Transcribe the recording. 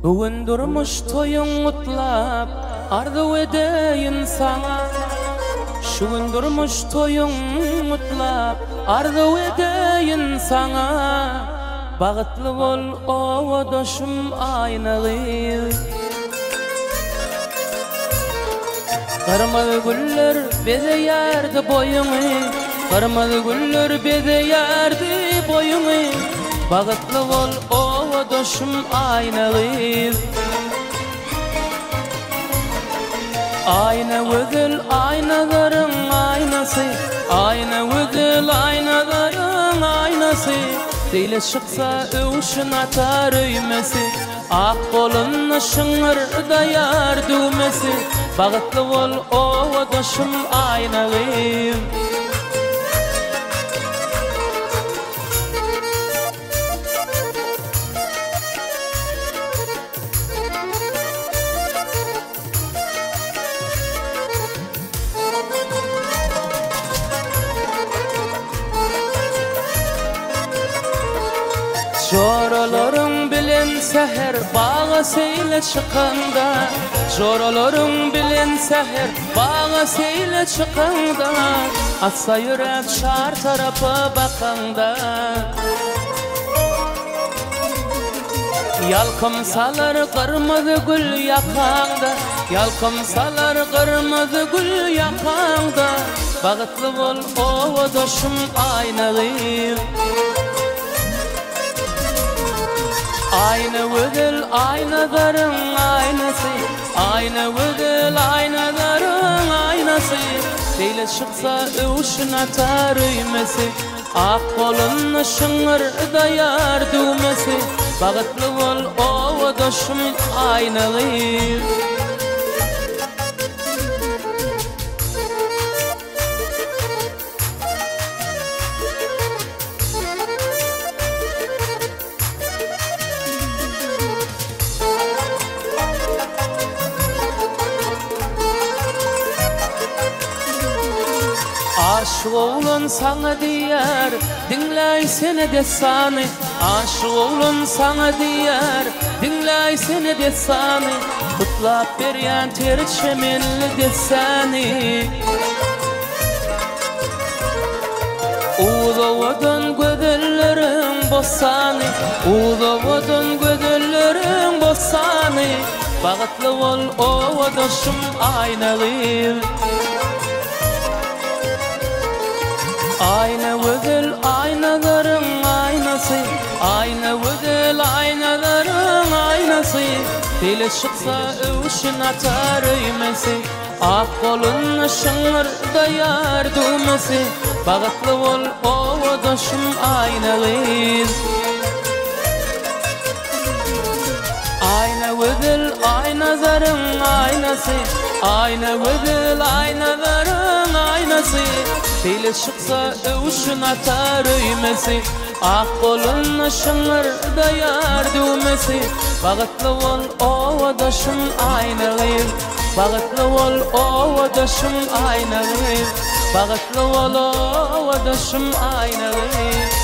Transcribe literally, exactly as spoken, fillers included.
Bugün durmuş toyun mutlap arzu edeyin sana. Şu gün durmuş toyun mutlap arzu edeyin sana. Bağıtlı bol o doşum aynalı. Kırmızı güller beze yerdi boyunu, kırmızı güller beze yerdi boyunu. Bağıtlı bol o doşum aynalı. Ayna güzel aynaların aynası, ayna güzel aynaların aynası. Dile çıksa uşun atar üymesi, ak kolun şыңır dayar düğmesi. Bağıtlı bol o doşum aynalı. Joralarың bilen seher bağa seyle çıkanda, joralarың bilen seher bağa seyle çıkanda. Atsa yürek şar tarafı bakanda, yalkım salar kırmızı gül yakanda, yalkım salar kırmızı gül yakanda. Bağıtlı bol o doşum aynalı. Ayna güzel aynaların aynası, ayna güzel aynaların aynası. Dile çıksa uşun atar üymesi, ak kolun şыңır dayar düğmesi. Bağıtlı bol o doşum aynalı. Aşık oğlun sana diyar, dinlay seni desani. Aşık oğlun sana diyar, dinlay seni desani. Kutlap beryan ter çemenli desani. Uğdavodun gödüllerin bosani, uğdavodun gödüllerin bosani. Bağıtlı ol o doşum aynalı. Ayna güzel aynaların aynası, ayna güzel aynaların aynası. Dile çıksa uşun atar üymesi, ak kolun şыңır dayar düğmesi. Bağıtlı ol o doşum aynalı. Ayna güzel aynaların aynası, ayna güzel aynaların aynası. Dile çıksa uşun atar üymesi, ak kolun şыңır dayar düğmesi. Bağıtlı ol o doşum aynalı. Bağıtlı ol o doşum aynalı. Bağıtlı ol o doşum aynalı.